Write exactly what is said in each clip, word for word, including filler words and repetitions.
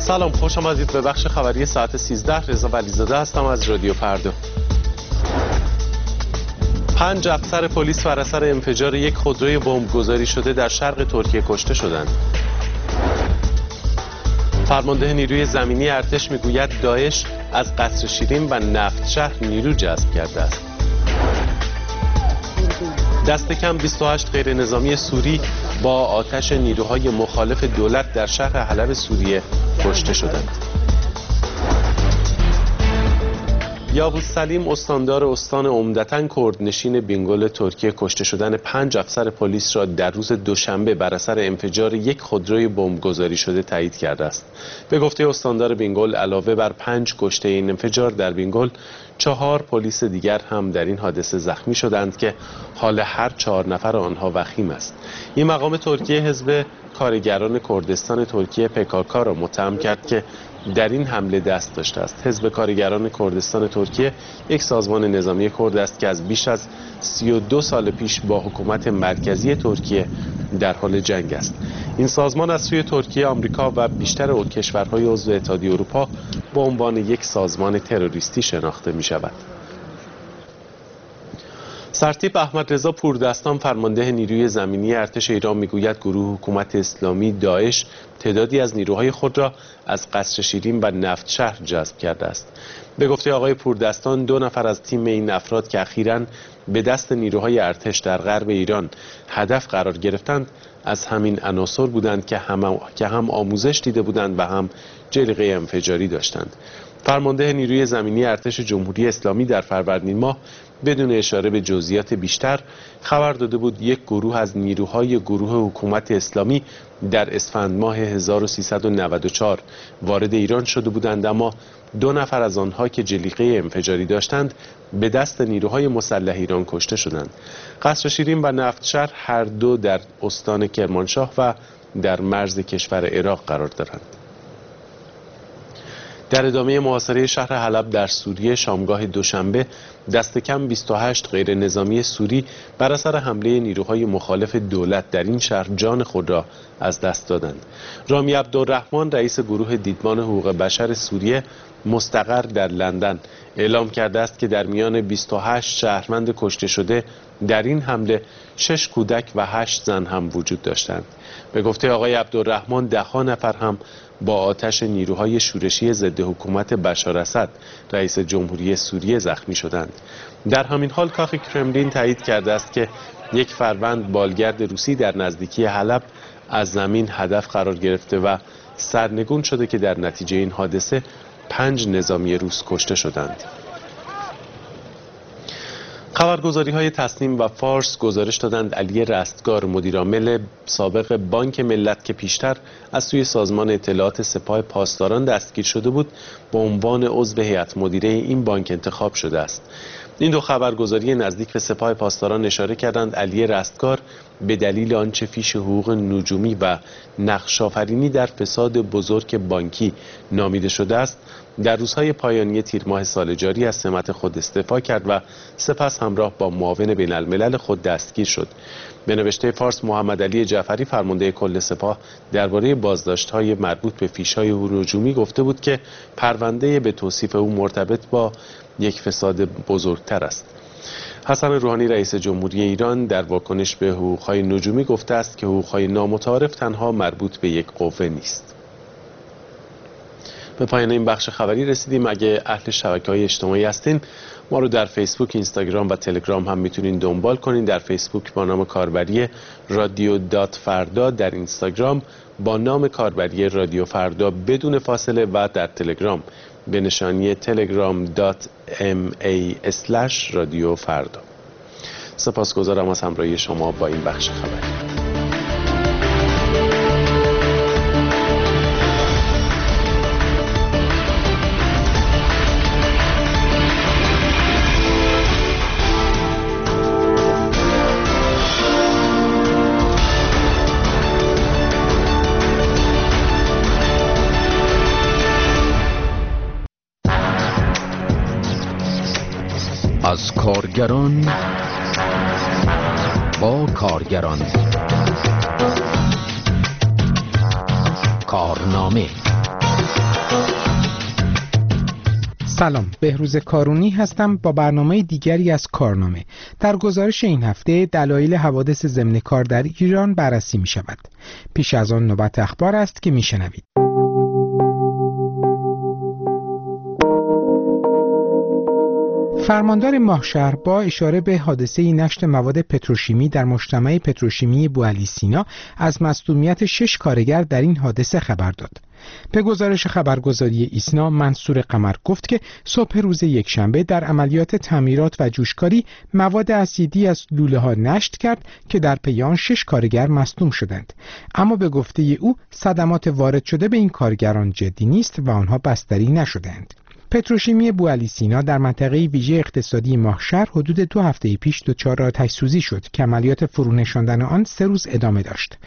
سلام، خوش آمدید به بخش خبری ساعت سیزده. رضا ولیزاده هستم از رادیو فردا. پنج افسر پلیس بر اثر انفجار یک خودروی بمبگذاری شده در شرق ترکیه کشته شدند. فرمانده نیروی زمینی ارتش میگوید داعش از قصر شیرین و نفت شهر نیرو جذب کرده است. دست کم بیست و هشت غیر نظامی سوری با آتش نیروهای مخالف دولت در شهر حلب سوریه کشته شدند. یاقوت سلیم استاندار استان عمدتاً کردنشین بینگل ترکیه کشته شدن پنج افسر پلیس را در روز دوشنبه بر اثر انفجار یک خودروی بمبگذاری شده تایید کرده است. به گفته استاندار بینگل علاوه بر پنج کشته این انفجار در بینگل، چهار پلیس دیگر هم در این حادثه زخمی شدند که حال هر چهار نفر آنها وخیم است. این مقام ترکیه حزب کارگران کردستان ترکیه پی کی کی را متهم کرد که در این حمله دست داشته است. حزب کارگران کردستان ترکیه یک سازمان نظامی کرد است که از بیش از سی و دو سال پیش با حکومت مرکزی ترکیه در حال جنگ است. این سازمان از سوی ترکیه، آمریکا و بیشتر کشورهای عضو اتحادیه اروپا به عنوان یک سازمان تروریستی شناخته می شود. سرتیپ احمد رضا پوردستان فرمانده نیروی زمینی ارتش ایران میگوید گروه حکومت اسلامی داعش تعدادی از نیروهای خود را از قصر شیرین و نفت شهر جذب کرده است. به گفته آقای پوردستان، دو نفر از تیم این افراد که اخیراً به دست نیروهای ارتش در غرب ایران هدف قرار گرفتند از همین عناصر بودند که هم که هم آموزش دیده بودند و هم جلیقه انفجاری داشتند. فرمانده نیروی زمینی ارتش جمهوری اسلامی در فروردین ماه بدون اشاره به جزئیات بیشتر خبر داده بود یک گروه از نیروهای گروه حکومت اسلامی در اسفند ماه هزار و سیصد و نود و چهار وارد ایران شده بودند، اما دو نفر از آنها که جلیقه انفجاری داشتند به دست نیروهای مسلح ایران کشته شدند. قصر شیرین و نفت شهر هر دو در استان کرمانشاه و در مرز کشور عراق قرار دارند. در ادامه محاصره شهر حلب در سوریه شامگاه دوشنبه دست کم بیست و هشت غیر نظامی سوری بر اثر حمله نیروهای مخالف دولت در این شهر جان خود را از دست دادند. رامی عبدالرحمن رئیس گروه دیدمان حقوق بشر سوریه مستقر در لندن اعلام کرده است که در میان بیست و هشت شهروند کشته شده در این حمله شش کودک و هشت زن هم وجود داشتند. به گفته آقای عبدالرحمن ده‌ها نفر هم با آتش نیروهای شورشی ضد حکومت بشار اسد رئیس جمهوری سوریه زخمی شدند. در همین حال کاخ کرملین تایید کرده است که یک فروند بالگرد روسی در نزدیکی حلب از زمین هدف قرار گرفته و سرنگون شده که در نتیجه این حادثه پنج نظامی روس کشته شدند. خبرگزاری های تصنیم و فارس گزارش دادند علی رستگار مدیرعامل سابق بانک ملت که پیشتر از سوی سازمان اطلاعات سپاه پاسداران دستگیر شده بود به عنوان عضو هیئت مدیره این بانک انتخاب شده است. این دو خبرگزاری نزدیک به سپاه پاسداران اشاره کردند علی رستگار به دلیل آنچه فیش حقوق نجومی و نقش آفرینی در فساد بزرگ بانکی نامیده شده است در روزهای پایانی تیر ماه سال جاری از سمت خود استعفا کرد و سپس همراه با معاون بین الملل خود دستگیر شد. به نوشته فارس محمد علی جعفری فرمانده کل سپاه درباره بازداشت‌های مربوط به فیش‌های نجومی گفته بود که پرونده به توصیف او مرتبط با یک فساد بزرگتر است. حسن روحانی رئیس جمهوری ایران در واکنش به حقوق‌های نجومی گفته است که حقوق‌های نامتعارف تنها مربوط به یک قوه نیست. به پایان این بخش خبری رسیدیم. اگه اهل شبکه‌های اجتماعی هستین ما رو در فیسبوک، اینستاگرام و تلگرام هم میتونین دنبال کنین. در فیسبوک با نام کاربری رادیو دات فردا، در اینستاگرام با نام کاربری رادیو فردا بدون فاصله و در تلگرام به نشانی تلگرام دات ام ای اسلش رادیو فردا. سپاسگزارم از همراهی شما با این بخش خبری. از کارگران با کارگران، کارنامه سلام، بهروز کارونی هستم با برنامه دیگری از کارنامه. در گزارش این هفته دلایل حوادث ضمن کار در ایران بررسی می شود. پیش از آن نوبت اخبار است که می شنوید. فرماندار ماهشهر با اشاره به حادثه نشت مواد پتروشیمی در مجتمع پتروشیمی بوعلی سینا از مصدومیت شش کارگر در این حادثه خبر داد. به گزارش خبرگزاری ایسنا، منصور قمر گفت که صبح روز یکشنبه در عملیات تعمیرات و جوشکاری مواد اسیدی از لوله ها نشت کرد که در پی آن شش کارگر مصدوم شدند. اما به گفته او صدمات وارد شده به این کارگران جدی نیست و آنها بستری نشدند. پتروشیمی بوعلی سینا در منطقه ویژه اقتصادی ماهشهر حدود دو هفته پیش دچار آتش سوزی شد که عملیات فرونشاندن آن سه روز ادامه داشت.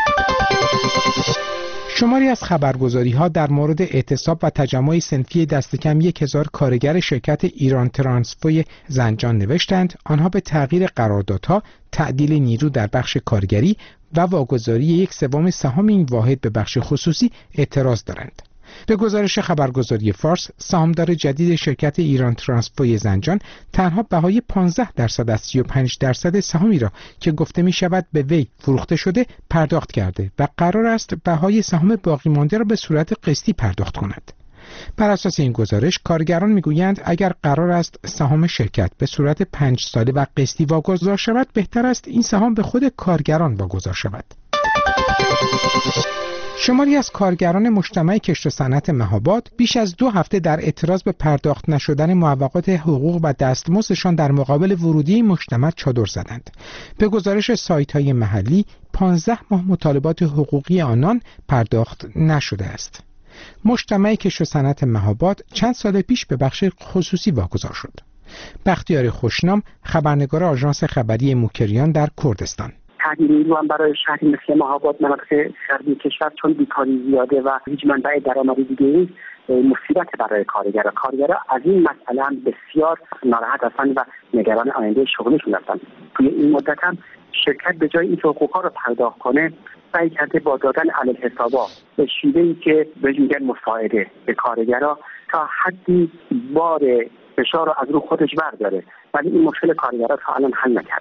شماری از خبرگزاری‌ها در مورد اعتصاب و تجمع صنفی دست کم یک هزار کارگر شرکت ایران ترانسفوی زنجان نوشتند آنها به تغییر قراردادها، تعدیل نیرو در بخش کارگری و واگذاری یک سوم سهام این واحد به بخش خصوصی اعتراض دارند. به گزارش خبرگزاری فارس، سهامدار جدید شرکت ایران ترانسفوی زنجان تنها بهای پانزده درصد از سی و پنج درصد سهامی را که گفته می شود به وی فروخته شده پرداخت کرده و قرار است بهای سهام باقی مانده را به صورت قسطی پرداخت کند. بر اساس این گزارش، کارگران میگویند اگر قرار است سهام شرکت به صورت پنج ساله و قسطی واگذار شود، بهتر است این سهام به خود کارگران واگذار شود. شماری از کارگران مجتمع کشت و صنعت مهاباد بیش از دو هفته در اعتراض به پرداخت نشدن موقعات حقوق و دستمزدشان در مقابل ورودی مجتمع چادر زدند. به گزارش سایت‌های محلی، پانزده ماه مطالبات حقوقی آنان پرداخت نشده است. مجتمع کشت و صنعت مهاباد چند سال پیش به بخش خصوصی واگذار شد. بختیار خوشنام، خبرنگار آژانس خبری موکریان در کردستان: تعدیل نیرو هم برای شهری مثل مهاباد، مناطق غربی کشور، چون بیکاری زیاده و هیچ منبع درآمدی دیگه نیست، مصیبت برای کارگرها. کارگرها از این مسئله هم بسیار ناراحت هستند و نگران آینده شغلشون هستند. توی این مدت هم شرکت به جای اینکه حقوقها رو پرداخت کنه، سعی کرده با دادن علی‌الحسابا به شیوهی که بهش میگن مساعده به کارگرها تا حدی بار فشار رو از رو خودش برداره، ولی این مشکل کارگرها تا الان حل نکرد.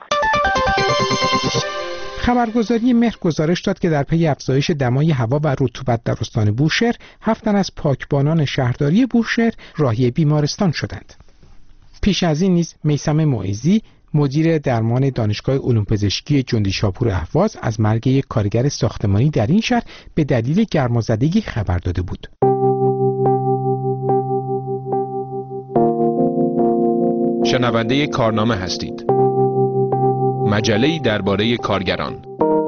خبرگزاری مهر گزارش داد که در پی افزایش دمای هوا و رطوبت در استان بوشهر، هفت تن از پاکبانان شهرداری بوشهر راهی بیمارستان شدند. پیش از این نیز میثم معیزی، مدیر درمان دانشگاه علوم پزشکی جندی شاپور اهواز، از مرگ یک کارگر ساختمانی در این شهر به دلیل گرمازدگی خبر داده بود. شنونده کارنامه هستید. مجله‌ای درباره کارگران.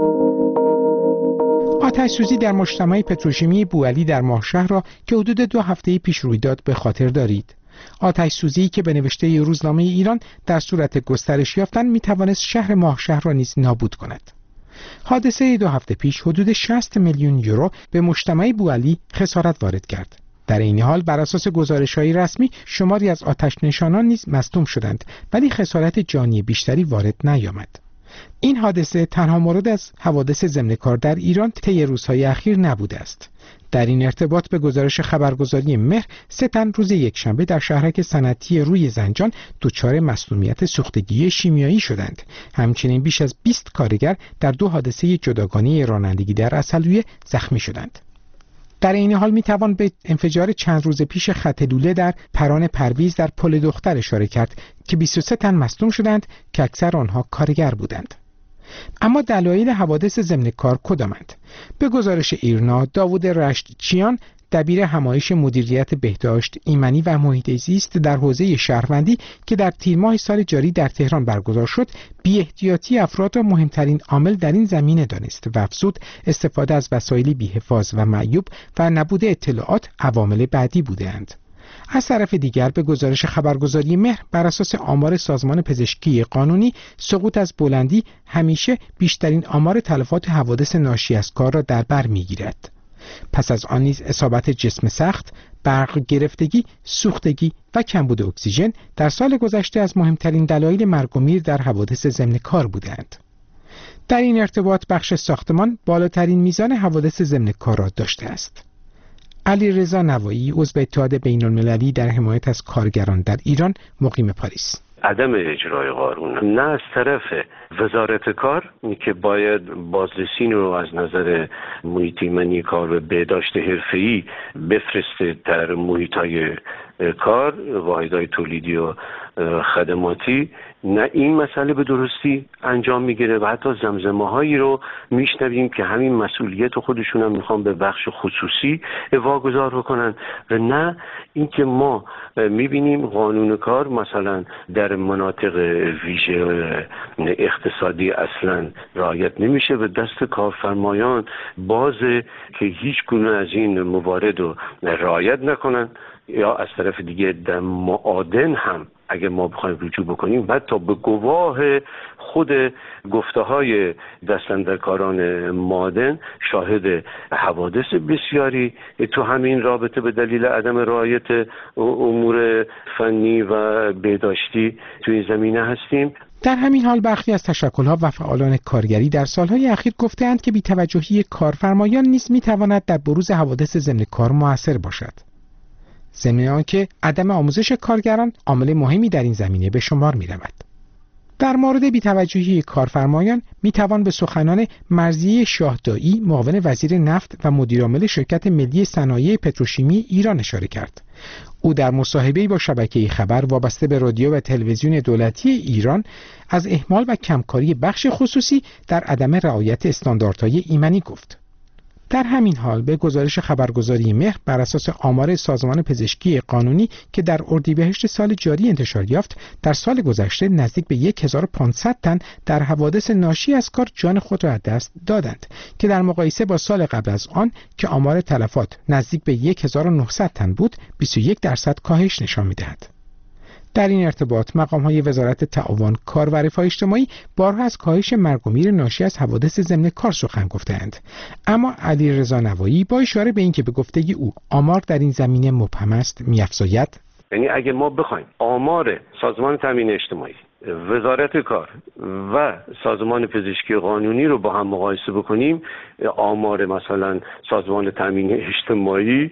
آتش سوزی در مجتمع پتروشیمی بوعلی در ماهشهر را که حدود دو هفته پیش روی داد به خاطر دارید. آتش سوزی که به نوشته روزنامه ایران در صورت گسترش یافتن می توانست شهر ماهشهر را نیز نابود کند. حادثه دو هفته پیش حدود شصت میلیون یورو به مجتمع بوعلی خسارت وارد کرد. در این حال بر اساس گزارش‌های رسمی شماری از آتش نشانان نیز مصدوم شدند، ولی خسارت جانی بیشتری وارد نیامد. این حادثه تنها مورد از حوادث ضمن کار در ایران طی روزهای اخیر نبوده است. در این ارتباط به گزارش خبرگزاری مهر، سه تن روز یکشنبه در شهرک صنعتی روی زنجان دچار مصدومیت سوختگی شیمیایی شدند. همچنین بیش از بیست کارگر در دو حادثه جداگانه رانندگی در عسلویه زخمی شدند. در این حال می توان به انفجار چند روز پیش خط لوله در پران پرویز در پل دختر اشاره کرد که بیست و سه تن مصدوم شدند که اکثر آنها کارگر بودند. اما دلایل حوادث ضمن کار کدامند؟ به گزارش ایرنا، داوود رشتچیان، دبیر همایش مدیریت بهداشت ایمنی و محیط زیست در حوزه شهروندی که در تیر ماه سال جاری در تهران برگزار شد، بی احتیاطی افراد را مهمترین عامل در این زمینه دانست و افزود استفاده از وسایل بی‌حفاظ و معیوب و نبود اطلاعات عوامل بعدی بودند. از طرف دیگر به گزارش خبرگزاری مهر، بر اساس آمار سازمان پزشکی قانونی، سقوط از بلندی همیشه بیشترین آمار تلفات حوادث ناشی از کار را در بر می‌گیرد. پس از آن نیز اصابت جسم سخت، برق گرفتگی، سوختگی و کمبود اکسیژن در سال گذشته از مهمترین دلایل مرگ و میر در حوادث ضمن کار بودند. در این ارتباط بخش ساختمان بالاترین میزان حوادث ضمن کار را داشته است. علیرضا نوایی، عضو اتحاد بین‌المللی در حمایت از کارگران در ایران، مقیم پاریس: عدم اجرای قانون نه از طرف وزارت کار که باید بازرسی رو از نظر محیط ایمنی کار و بهداشت حرفه‌ای بفرسته در محیط‌های کار، واحدهای تولیدی و خدماتی، نه این مسئله به درستی انجام میگیره و حتی زمزمه‌هایی رو میشنویم که همین مسئولیت خودشون هم میخوان به بخش خصوصی واگذار بکنن و نه اینکه ما میبینیم قانون کار مثلا در مناطق ویژه اقتصادی اصلا رعایت نمیشه و دست کارفرمایان بازه که هیچ گونه از این موارد رو رعایت نکنن، یا از طرف دیگه در معادن هم اگه ما بخوایم رجوع بکنیم بعد تا به گواه خود گفته های دستاندرکاران معادن شاهد حوادث بسیاری تو همین رابطه به دلیل عدم رعایت امور فنی و بهداشتی توی این زمینه هستیم. در همین حال برخی از تشکل‌ها و فعالان کارگری در سالهای اخیر گفته‌اند که بی‌توجهی کارفرمایان نیز می‌تواند در بروز حوادث ضمن کار مؤثر باشد. ضمن آنکه عدم آموزش کارگران عامل مهمی در این زمینه به شمار می‌رود. در مورد بی‌توجهی کارفرمایان می‌توان به سخنان مرضیه شاهدایی، معاون وزیر نفت و مدیرعامل شرکت ملی صنایع پتروشیمی ایران اشاره کرد. او در مصاحبه‌ای با شبکه خبر وابسته به رادیو و تلویزیون دولتی ایران از اهمال و کمکاری بخش خصوصی در عدم رعایت استانداردهای ایمنی گفت. در همین حال به گزارش خبرگزاری مهر بر اساس آمار سازمان پزشکی قانونی که در اردیبهشت سال جاری انتشار یافت، در سال گذشته نزدیک به هزار و پانصد تن در حوادث ناشی از کار جان خود را از دست دادند که در مقایسه با سال قبل از آن که آمار تلفات نزدیک به هزار و نهصد تن بود، بیست و یک درصد کاهش نشان می‌دهد. در این ارتباط مقام‌های وزارت تعاون، کار و رفاه اجتماعی بارها از کاهش مرگ و میر ناشی از حوادث ضمن کار سخن گفته‌اند، اما علیرضا نوایی با اشاره به اینکه به گفتگی او آمار در این زمینه مبهم است می‌افزاید: یعنی اگه ما بخوایم آمار سازمان تامین اجتماعی، وزارت کار و سازمان پزشکی قانونی رو با هم مقایسه بکنیم، آمار مثلا سازمان تامین اجتماعی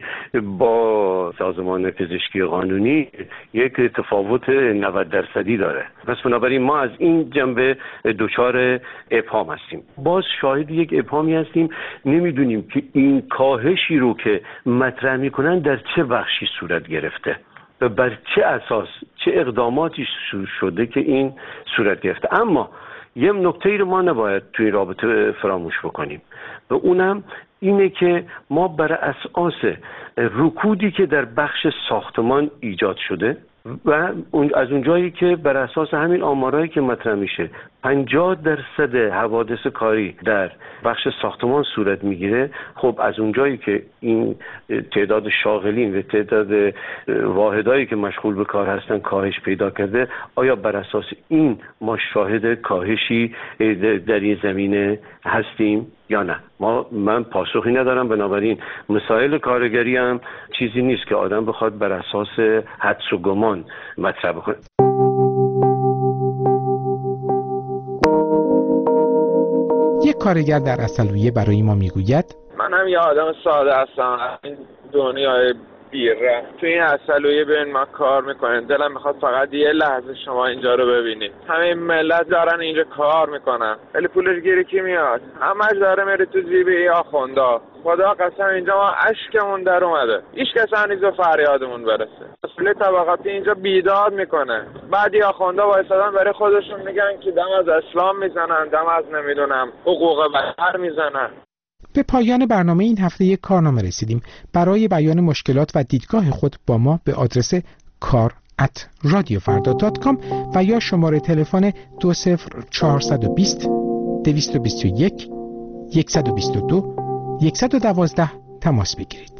با سازمان پزشکی قانونی یک تفاوت نود درصدی داره. پس بنابراین ما از این جنبه دچار ابهام هستیم. باز شاهد یک ابهامی هستیم، نمیدونیم که این کاهشی رو که مطرح میکنن در چه بخشی صورت گرفته و بر چه اساس، چه اقداماتی شده که این صورت گرفته. اما یه نکته‌ای رو ما نباید توی رابطه فراموش بکنیم و اونم اینه که ما بر اساس رکودی که در بخش ساختمان ایجاد شده و از اونجایی که بر اساس همین آمارایی که مطرح میشه پنجاه درصد حوادث کاری در بخش ساختمان صورت میگیره، خب از اونجایی که این تعداد شاغلین و تعداد واحدایی که مشغول به کار هستن کاهش پیدا کرده، آیا بر اساس این ما شاهد کاهشی در این زمینه هستیم یا نه؟ ما من پاسخی ندارم. بنابراین مسائل کارگری هم چیزی نیست که آدم بخواد بر اساس حدس و گمان مطرح بکنه. یک کارگر در عسلویه برای ما میگوید: من هم یه آدم ساده هستم، این دنیای بیره تو این عسلویه ببین ما کار میکنیم، دلم میخواد فقط یه لحظه شما اینجا رو ببینید. همه ملت دارن اینجا کار میکنن ولی پولش گیری کی میاد؟ همش داره میره تو جیب ای آخوندا. خدا قسم اینجا ما اشکمون در اومده، هیچ کس هنوز به فریادمون برسه. مسئله طبقاتی اینجا بیداد میکنه. بعدی آخوندا وایسادن برای خودشون میگن که دم از اسلام میزنن، دم از نمیدونم حقوق بشر میزنن. به پایان برنامه این هفته یک کارنامه رسیدیم. برای بیان مشکلات و دیدگاه خود با ما به آدرس کار ات رادیو فردا دات کام و یا شماره تلفن دو صفر چهار دو صفر دویست و بیست و یک صد و بیست و دو صد و دوازده تماس بگیرید.